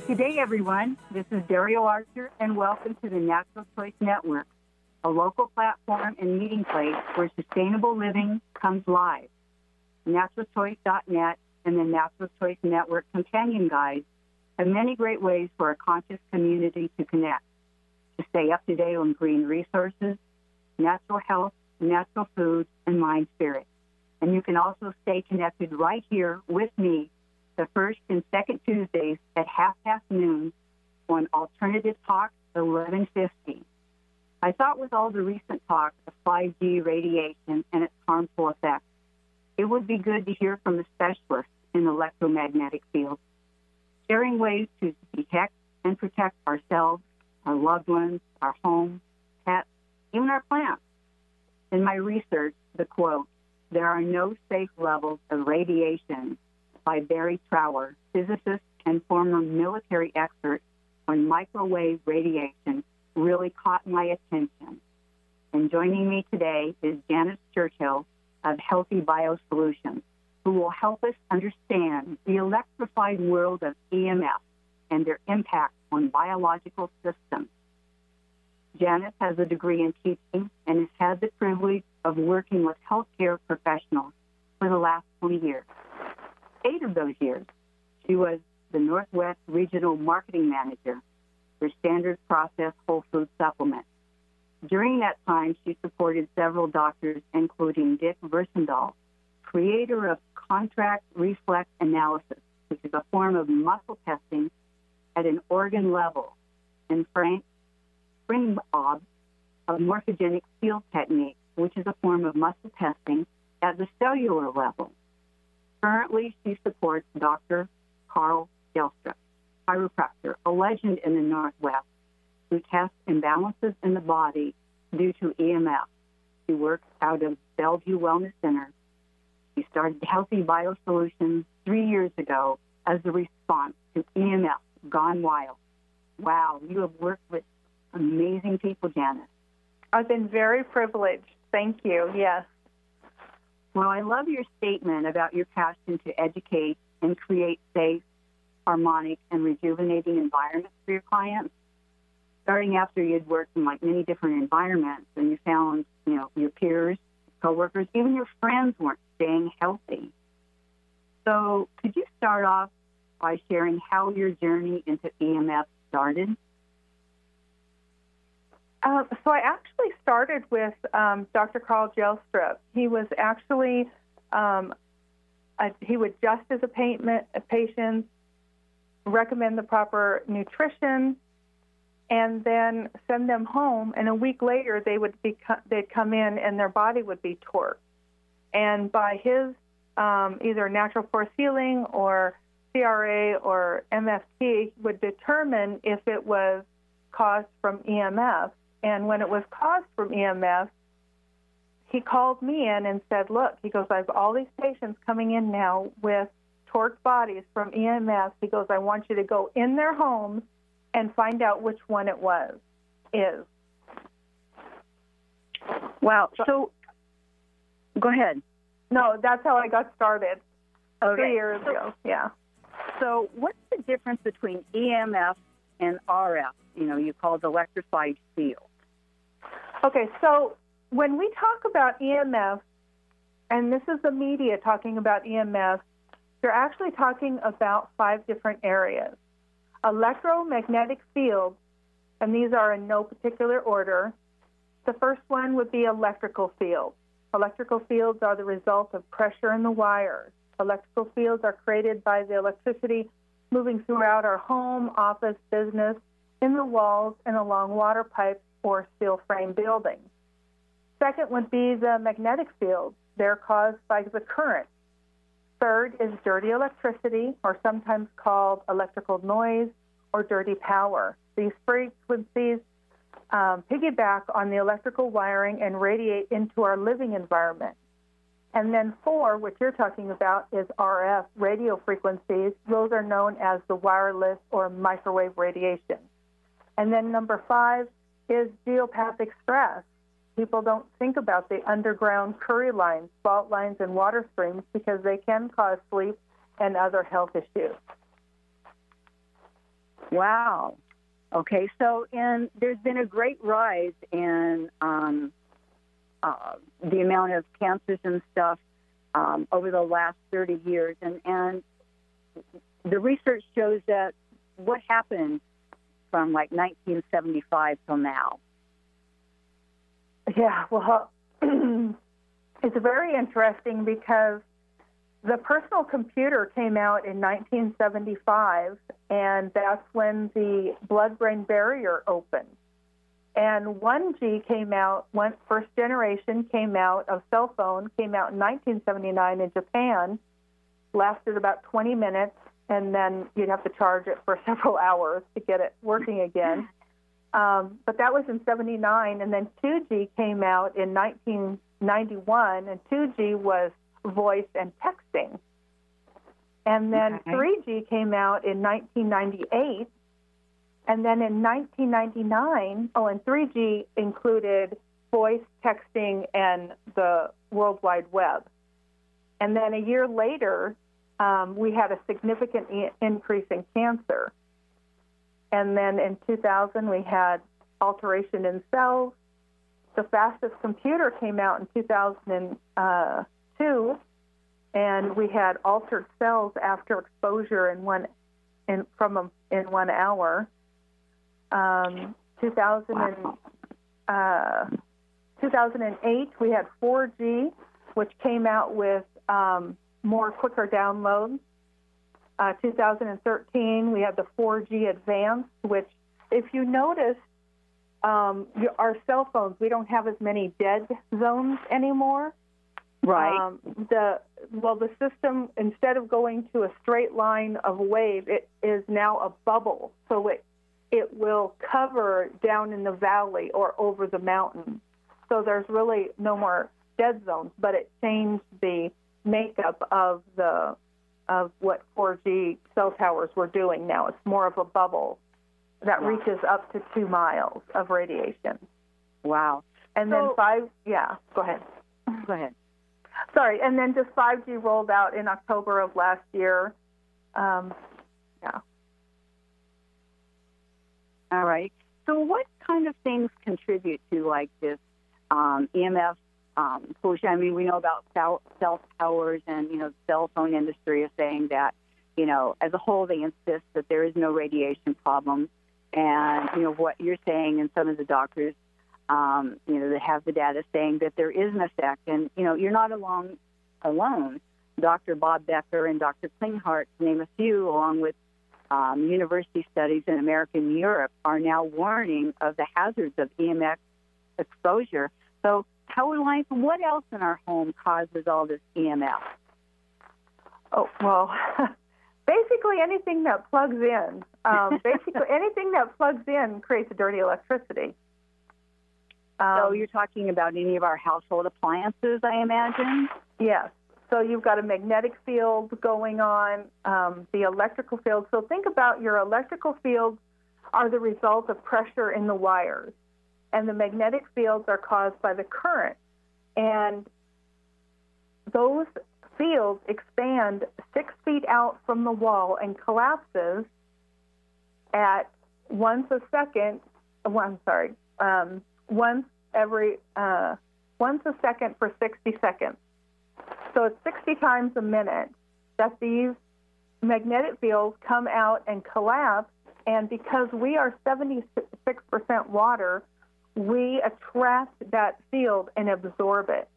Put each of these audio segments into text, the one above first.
Good day, everyone. This is Dario Archer, and welcome to the Natural Choice Network, a local platform and meeting place where sustainable living comes live. NaturalChoice.net and the Natural Choice Network companion guides have many great ways for a conscious community to connect, to stay up to date on green resources, natural health, natural food, and mind spirit. And you can also stay connected right here with me the first and second Tuesdays at 12:30 on Alternative Talk 1150. I thought with all the recent talk of 5G radiation and its harmful effects, it would be good to hear from a specialist in electromagnetic fields, sharing ways to detect and protect ourselves, our loved ones, our homes, pets, even our plants. In my research, the quote, "There are no safe levels of radiation," by Barry Trower, physicist and former military expert on microwave radiation, really caught my attention. And joining me today is Janice Churchill of Healthy Biosolutions, who will help us understand the electrified world of EMF and their impact on biological systems. Janice has a degree in teaching and has had the privilege of working with healthcare professionals for the last 20 years. 8 of those years, she was the Northwest Regional Marketing Manager for Standard Process Whole Food Supplements. During that time, she supported several doctors, including Dick Versendahl, creator of Contract Reflex Analysis, which is a form of muscle testing at an organ level, and Frank Springbob of Morphogenic Field Technique, which is a form of muscle testing at the cellular level. Currently, she supports Dr. Carl Gelstrup, chiropractor, a legend in the Northwest, who tests imbalances in the body due to EMF. She works out of Bellevue Wellness Center. She started Healthy Biosolutions 3 years ago as a response to EMF gone wild. Wow, you have worked with amazing people, Janice. I've been very privileged. Thank you. Yes. Well, I love your statement about your passion to educate and create safe, harmonic, and rejuvenating environments for your clients. Starting after you'd worked in many different environments, and you found, your peers, coworkers, even your friends weren't staying healthy. So, could you start off by sharing how your journey into EMF started? So I actually started with Dr. Carl Gelstrup. He was actually, he would just as a patient, recommend the proper nutrition, and then send them home. And a week later, they'd come in and their body would be torqued. And by his either natural force healing or CRA or MFT would determine if it was caused from EMF. And when it was caused from EMF, he called me in and said, look, he goes, I have all these patients coming in now with torqued bodies from EMF. He goes, I want you to go in their homes and find out which one it is. Wow. So go ahead. No, that's how I got started 3 years ago. Yeah. So what's the difference between EMF and RF? You call it electrified field. Okay, so when we talk about EMF, and this is the media talking about EMF, they're actually talking about 5 different areas. Electromagnetic fields, and these are in no particular order. The first one would be electrical fields. Electrical fields are the result of pressure in the wires. Electrical fields are created by the electricity moving throughout our home, office, business, in the walls, and along water pipes or steel frame buildings. Second would be the magnetic fields. They're caused by the current. Third is dirty electricity, or sometimes called electrical noise or dirty power. These frequencies piggyback on the electrical wiring and radiate into our living environment. And then 4, which you're talking about, is RF, radio frequencies. Those are known as the wireless or microwave radiation. And then number 5 is geopathic stress. People don't think about the underground Curry lines, fault lines, and water streams because they can cause sleep and other health issues. Wow. Okay, so there's been a great rise in the amount of cancers and stuff over the last 30 years, and the research shows that what happened from like 1975 till now. Yeah, well, it's very interesting because the personal computer came out in 1975, and that's when the blood-brain barrier opened. And 1G came out, first generation came out of cell phone, came out in 1979 in Japan, lasted about 20 minutes, and then you'd have to charge it for several hours to get it working again. But that was in 79, and then 2G came out in 1991, and 2G was voice and texting. And then 3G came out in 1998, and then in 1999, and 3G included voice, texting, and the World Wide Web. And then a year later, we had a significant increase in cancer. And then in 2000, we had alteration in cells. The fastest computer came out in 2002, and we had altered cells after exposure in 1 hour. 2008, we had 4G, which came out with more quicker downloads. 2013, we had the 4G Advanced, which, if you notice, our cell phones, we don't have as many dead zones anymore. Right. The system, instead of going to a straight line of wave, it is now a bubble. So it will cover down in the valley or over the mountain. So there's really no more dead zones, but it changed the makeup of what 4G cell towers were doing now. It's more of a bubble that reaches up to 2 miles of radiation. Wow. And then go ahead. Go ahead. Sorry, and then just 5G rolled out in October of last year. All right. So what kind of things contribute to like this EMF pollution? I mean, we know about cell towers, and, the cell phone industry is saying that, as a whole, they insist that there is no radiation problem. And, what you're saying, and some of the doctors, that have the data saying that there is an effect. And, you're not alone. Dr. Bob Becker and Dr. Klinghardt, to name a few, along with university studies in America and Europe, are now warning of the hazards of EMF exposure. So, what else in our home causes all this EMF? Oh, well, basically anything that plugs in. Anything that plugs in creates dirty electricity. So you're talking about any of our household appliances, I imagine? Yes. So you've got a magnetic field going on, the electrical field. So think about your electrical fields are the result of pressure in the wires, and the magnetic fields are caused by the current. And those fields expand 6 feet out from the wall and collapses at once a second for 60 seconds. So it's 60 times a minute that these magnetic fields come out and collapse, and because we are 76% water, we attract that field and absorb it.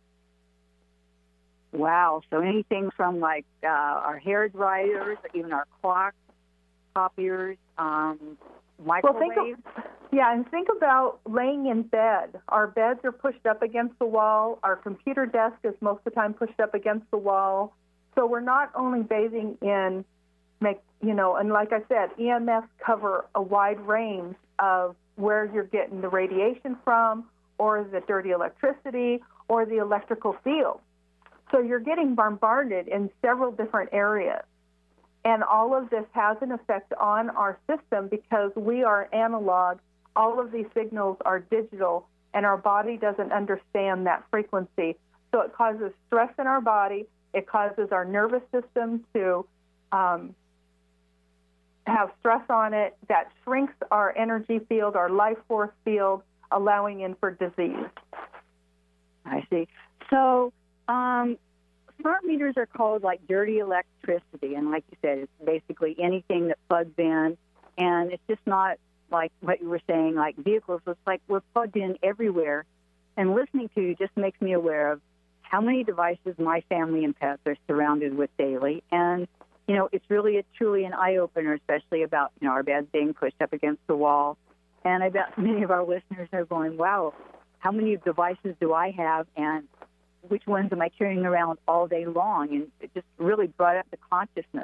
Wow. So anything from like our hair dryers, even our clocks, copiers, microwaves. And think about laying in bed. Our beds are pushed up against the wall. Our computer desk is most of the time pushed up against the wall. So we're not only bathing in, and like I said, EMFs cover a wide range of where you're getting the radiation from, or the dirty electricity, or the electrical field. So you're getting bombarded in several different areas. And all of this has an effect on our system because we are analog. All of these signals are digital, and our body doesn't understand that frequency. So it causes stress in our body. It causes our nervous system to have stress on it that shrinks our energy field, our life force field, allowing in for disease. I see. So smart meters are called like dirty electricity, and like you said, it's basically anything that plugs in, and it's just not like what you were saying, like vehicles. It's like we're plugged in everywhere, and listening to you just makes me aware of how many devices my family and pets are surrounded with daily, and it's really truly an eye-opener, especially about, our beds being pushed up against the wall. And I bet many of our listeners are going, wow, how many devices do I have, and which ones am I carrying around all day long? And it just really brought up the consciousness,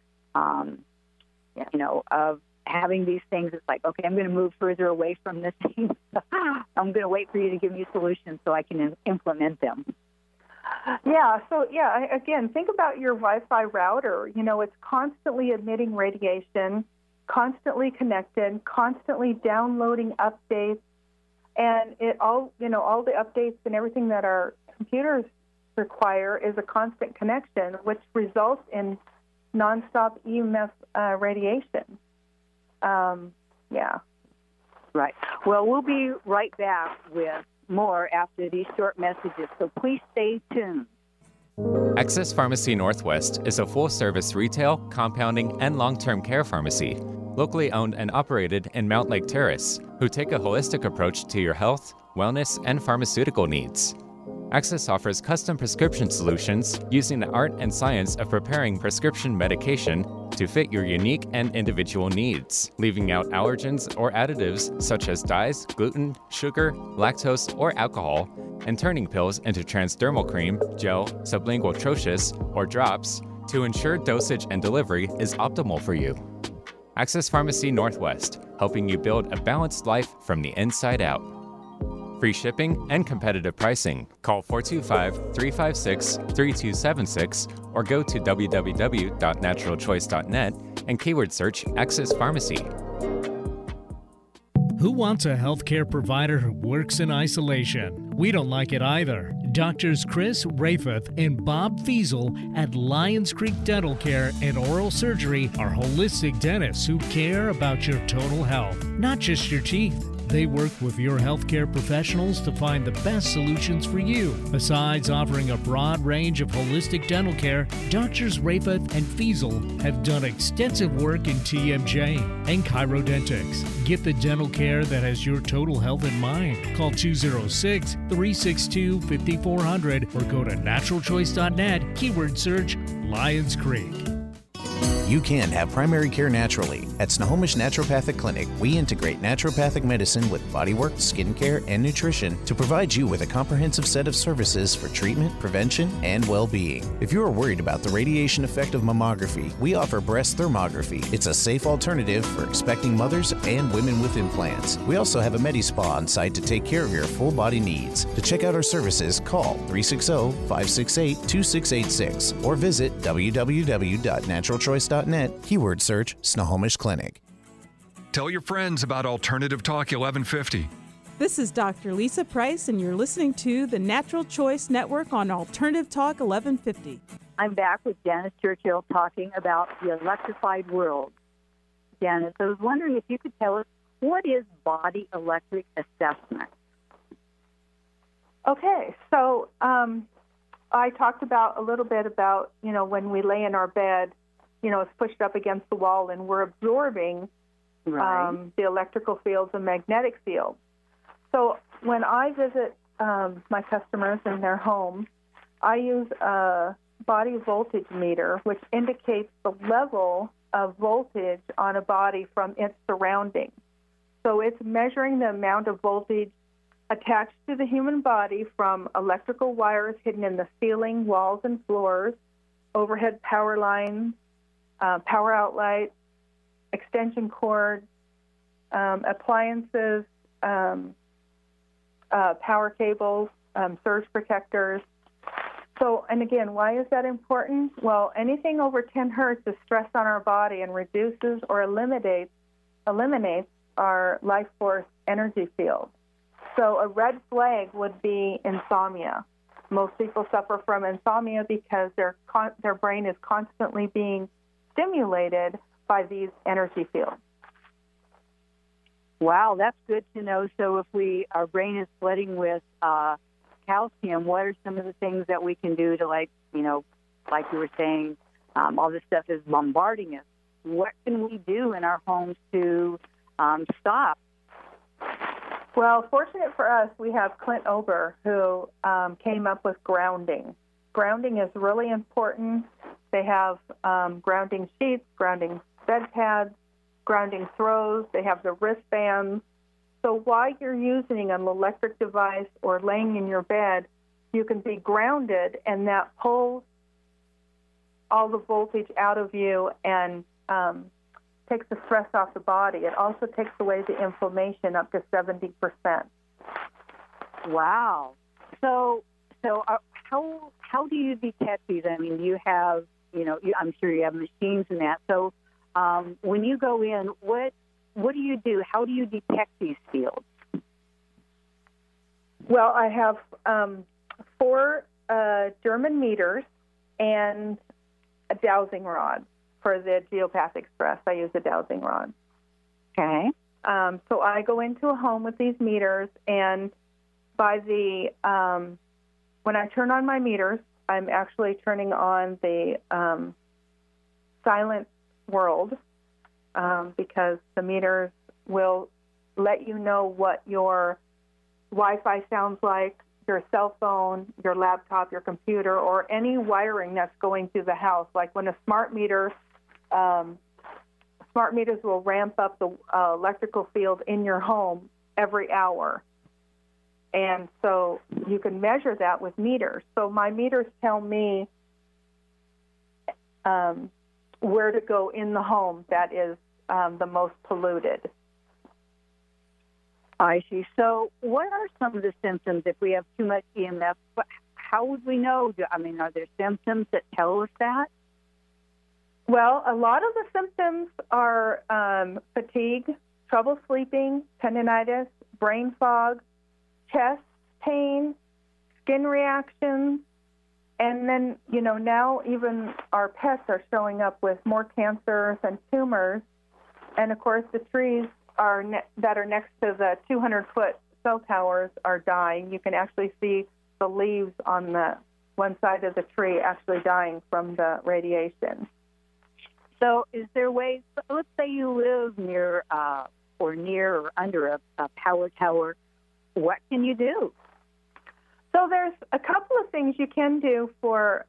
of having these things. It's like, okay, I'm going to move further away from this thing. I'm going to wait for you to give me solutions so I can implement them. Yeah, so again, think about your Wi-Fi router. It's constantly emitting radiation, constantly connected, constantly downloading updates, and all the updates and everything that our computers require is a constant connection, which results in nonstop EMF radiation. Right. Well, we'll be right back with more after these short messages, so please stay tuned. Access Pharmacy Northwest is a full-service retail, compounding, and long-term care pharmacy, locally owned and operated in Mount Lake Terrace, who take a holistic approach to your health, wellness, and pharmaceutical needs. Access offers custom prescription solutions using the art and science of preparing prescription medication to fit your unique and individual needs, leaving out allergens or additives such as dyes, gluten, sugar, lactose, or alcohol, and turning pills into transdermal cream, gel, sublingual troches, or drops to ensure dosage and delivery is optimal for you. Access Pharmacy Northwest, helping you build a balanced life from the inside out. Free shipping and competitive pricing. Call 425-356-3276 or go to www.naturalchoice.net and keyword search Access Pharmacy. Who wants a healthcare provider who works in isolation? We don't like it either. Doctors Chris Rafoth and Bob Fiesel at Lions Creek Dental Care and Oral Surgery are holistic dentists who care about your total health, not just your teeth. They work with your healthcare professionals to find the best solutions for you. Besides offering a broad range of holistic dental care, Doctors Rafoth and Fiesel have done extensive work in TMJ and chirodontics. Get the dental care that has your total health in mind. Call 206-362-5400 or go to naturalchoice.net, keyword search Lions Creek. You can have primary care naturally. At Snohomish Naturopathic Clinic, we integrate naturopathic medicine with bodywork, skincare, and nutrition to provide you with a comprehensive set of services for treatment, prevention, and well-being. If you are worried about the radiation effect of mammography, we offer breast thermography. It's a safe alternative for expecting mothers and women with implants. We also have a Medi-Spa on site to take care of your full body needs. To check out our services, call 360-568-2686 or visit www.naturalchoice.net, keyword search Snohomish Clinic. Tell your friends about Alternative Talk 1150. This is Dr. Lisa Price, and you're listening to the Natural Choice Network on Alternative Talk 1150. I'm back with Janice Churchill talking about the electrified world. Janice, I was wondering if you could tell us, what is body electric assessment? Okay, so I talked a little bit about, when we lay in our bed, it's pushed up against the wall and we're absorbing the electrical fields and magnetic fields. So when I visit my customers in their home, I use a body voltage meter, which indicates the level of voltage on a body from its surroundings. So it's measuring the amount of voltage attached to the human body from electrical wires hidden in the ceiling, walls, and floors, overhead power lines, power outlets, extension cords, appliances, power cables, surge protectors. So, and again, why is that important? Well, anything over 10 hertz is stress on our body and reduces or eliminates our life force energy field. So a red flag would be insomnia. Most people suffer from insomnia because their brain is constantly being stimulated by these energy fields. Wow, that's good to know. So if our brain is flooding with calcium, what are some of the things that we can do to, like you were saying, all this stuff is bombarding us. What can we do in our homes to stop? Well, fortunate for us, we have Clint Ober, who came up with grounding. Grounding is really important. They have grounding sheets, grounding bed pads, grounding throws. They have the wristbands. So while you're using an electric device or laying in your bed, you can be grounded, and that pulls all the voltage out of you and takes the stress off the body. It also takes away the inflammation up to 70%. Wow. So how do you detect these? I mean, you have, I'm sure you have machines and that. So when you go in, what do you do? How do you detect these fields? Well, I have 4 German meters and a dowsing rod. For the geopathic stress, I use a dowsing rod. Okay. So I go into a home with these meters, and by when I turn on my meters, I'm actually turning on the silent world because the meters will let you know what your Wi-Fi sounds like, your cell phone, your laptop, your computer, or any wiring that's going through the house. Like when a smart meters will ramp up the electrical field in your home every hour. And so you can measure that with meters. So my meters tell me where to go in the home that is the most polluted. I see. So what are some of the symptoms if we have too much EMF? How would we know? I mean, are there symptoms that tell us that? Well, a lot of the symptoms are fatigue, trouble sleeping, tendinitis, brain fog, chest pain, skin reactions, and then, now even our pets are showing up with more cancers and tumors. And, of course, the trees that are next to the 200-foot cell towers are dying. You can actually see the leaves on the one side of the tree actually dying from the radiation. So is there ways, let's say you live near or under a power tower, what can you do? So there's a couple of things you can do for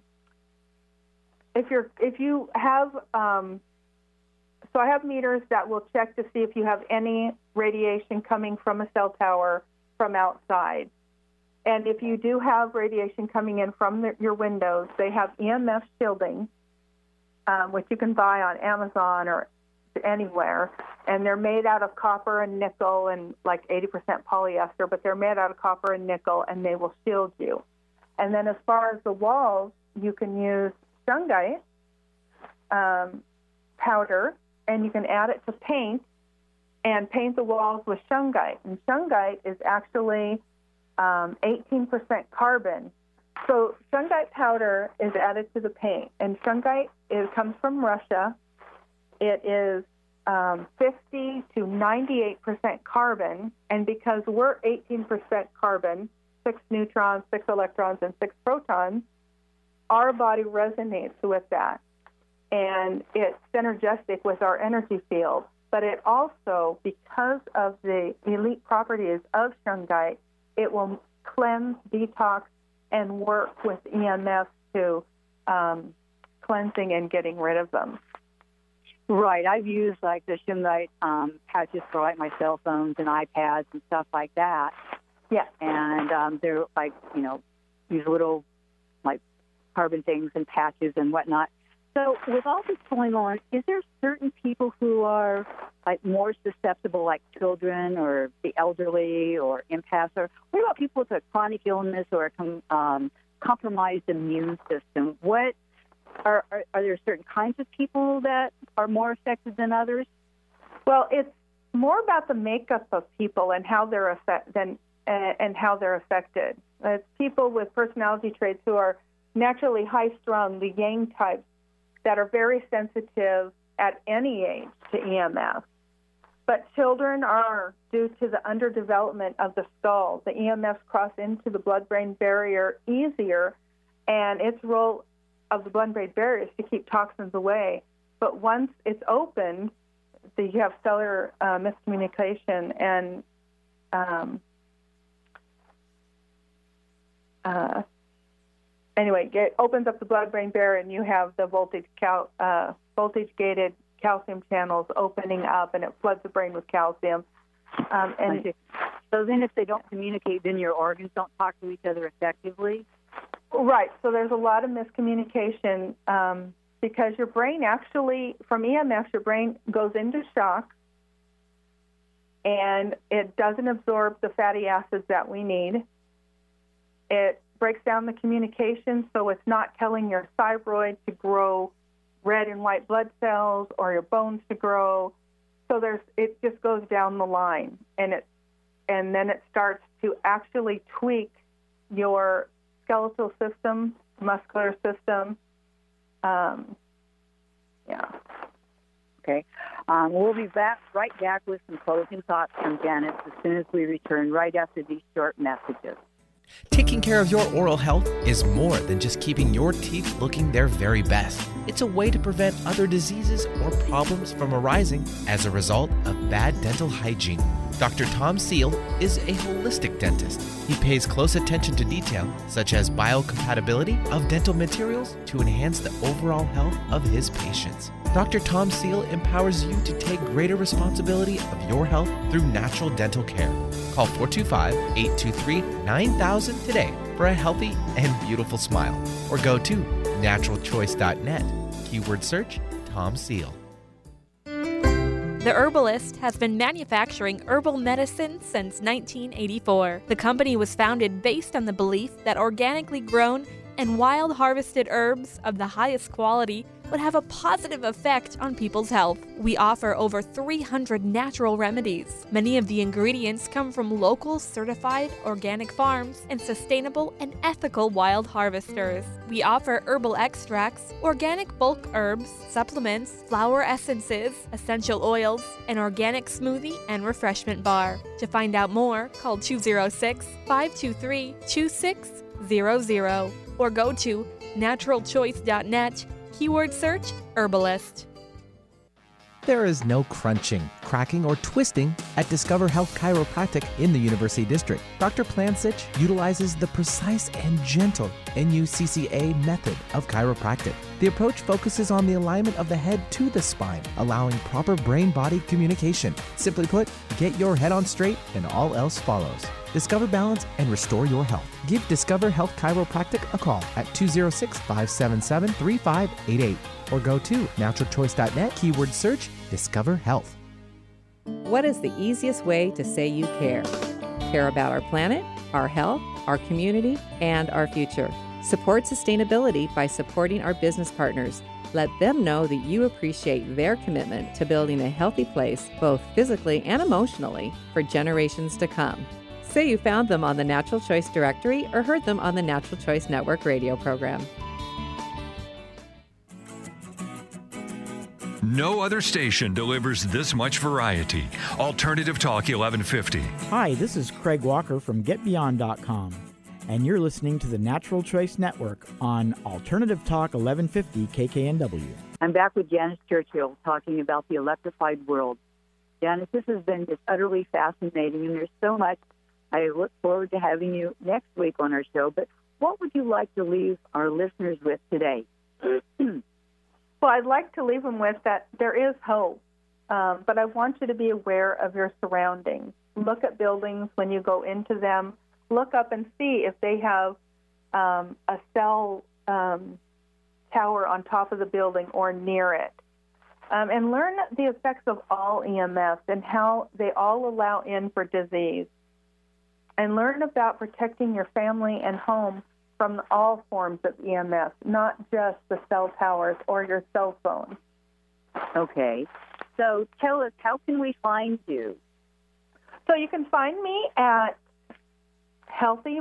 if you have so I have meters that will check to see if you have any radiation coming from a cell tower from outside. And if you do have radiation coming in from your windows, they have EMF shielding, which you can buy on Amazon or anywhere. And they're made out of copper and nickel and like 80% polyester, but they're made out of copper and nickel, and they will shield you. And then as far as the walls, you can use shungite powder, and you can add it to paint and paint the walls with shungite. And shungite is actually 18% carbon. So shungite powder is added to the paint, and shungite comes from Russia. It is 50 to 98% carbon, and because we're 18% carbon, 6 neutrons, 6 electrons, and 6 protons, our body resonates with that, and it's synergistic with our energy field. But it also, because of the elite properties of shungite, it will cleanse, detox, and work with EMF to cleansing and getting rid of them. Right. I've used like the shungite patches for like my cell phones and iPads and stuff like that. Yeah. And they're like, these little like carbon things and patches and whatnot. So with all this going on, is there certain people who are like more susceptible, like children or the elderly or empaths? Or what about people with a chronic illness or a compromised immune system? What are there certain kinds of people that are more affected than others? Well, it's more about the makeup of people and how they're affected. It's people with personality traits who are naturally high-strung, the yang types, that are very sensitive at any age to EMF. But children are, due to the underdevelopment of the skull, the EMFs cross into the blood-brain barrier easier, and its role of the blood-brain barrier is to keep toxins away. But once it's opened, you have cellular miscommunication, and anyway, it opens up the blood-brain barrier, and you have the voltage-gated calcium channels opening up, and it floods the brain with calcium. So then if they don't communicate, then your organs don't talk to each other effectively? Right. So there's a lot of miscommunication because your brain actually, from EMFs, your brain goes into shock, and it doesn't absorb the fatty acids that we need. It breaks down the communication, so it's not telling your thyroid to grow red and white blood cells or your bones to grow. So it just goes down the line, and then it starts to actually tweak your skeletal system, muscular system. Okay. We'll be right back with some closing thoughts from Janice as soon as we return, right after these short messages. Taking care of your oral health is more than just keeping your teeth looking their very best. It's a way to prevent other diseases or problems from arising as a result of bad dental hygiene. Dr. Tom Seal is a holistic dentist. He pays close attention to detail, such as biocompatibility of dental materials, to enhance the overall health of his patients. Dr. Tom Seal empowers you to take greater responsibility of your health through natural dental care. Call 425-823-9000 today for a healthy and beautiful smile. Or go to naturalchoice.net. Keyword search Tom Seal. The Herbalist has been manufacturing herbal medicine since 1984. The company was founded based on the belief that organically grown and wild harvested herbs of the highest quality would have a positive effect on people's health. We offer over 300 natural remedies. Many of the ingredients come from local certified organic farms and sustainable and ethical wild harvesters. We offer herbal extracts, organic bulk herbs, supplements, flower essences, essential oils, an organic smoothie, and refreshment bar. To find out more, call 206-523-2600 or go to naturalchoice.net. Keyword search Herbalist. There is no crunching, cracking, or twisting at Discover Health Chiropractic in the University District. Dr. Plansich utilizes the precise and gentle NUCCA method of chiropractic. The approach focuses on the alignment of the head to the spine, allowing proper brain-body communication. Simply put, get your head on straight and all else follows. Discover balance and restore your health. Give Discover Health Chiropractic a call at 206-577-3588 or go to naturalchoice.net, keyword search Discover Health. What is the easiest way to say you care? Care about our planet, our health, our community, and our future. Support sustainability by supporting our business partners. Let them know that you appreciate their commitment to building a healthy place, both physically and emotionally, for generations to come. Say you found them on the Natural Choice Directory or heard them on the Natural Choice Network radio program. No other station delivers this much variety. Alternative Talk 1150. Hi, this is Craig Walker from GetBeyond.com, and you're listening to the Natural Choice Network on Alternative Talk 1150 KKNW. I'm back with Janice Churchill talking about the electrified world. Janice, this has been just utterly fascinating, and there's so much. I look forward to having you next week on our show, but what would you like to leave our listeners with today? Well, I'd like to leave them with that there is hope, but I want you to be aware of your surroundings. Look at buildings when you go into them. Look up and see if they have a cell tower on top of the building or near it. And learn the effects of all EMFs and how they all allow in for disease. And learn about protecting your family and home from all forms of EMF, not just the cell towers or your cell phone. Okay. So tell us, how can we find you? So you can find me at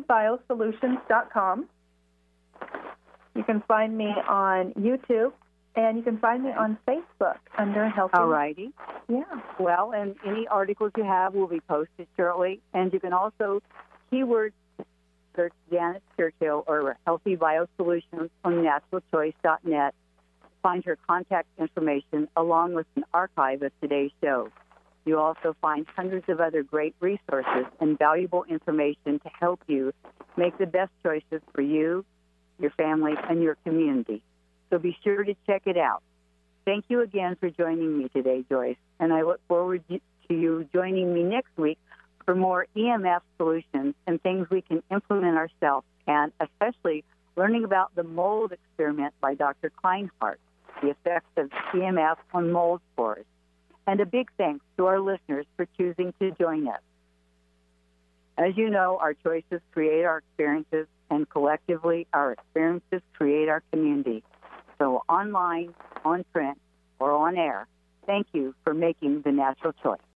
healthybiosolutions.com. You can find me on YouTube And you can find me on Facebook under Healthy. All righty. Yeah. Well, and any articles you have will be posted shortly. And you can also keyword search Janice Churchill or Healthy Biosolutions on naturalchoice.net. Find her contact information along with an archive of today's show. You'll also find hundreds of other great resources and valuable information to help you make the best choices for you, your family, and your community. So be sure to check it out. Thank you again for joining me today, Joyce, and I look forward to you joining me next week for more EMF solutions and things we can implement ourselves, and especially learning about the mold experiment by Dr. Kleinhardt, the effects of EMF on mold spores. And a big thanks to our listeners for choosing to join us. As you know, our choices create our experiences, and collectively, our experiences create our community. So online, on print, or on air, thank you for making the natural choice.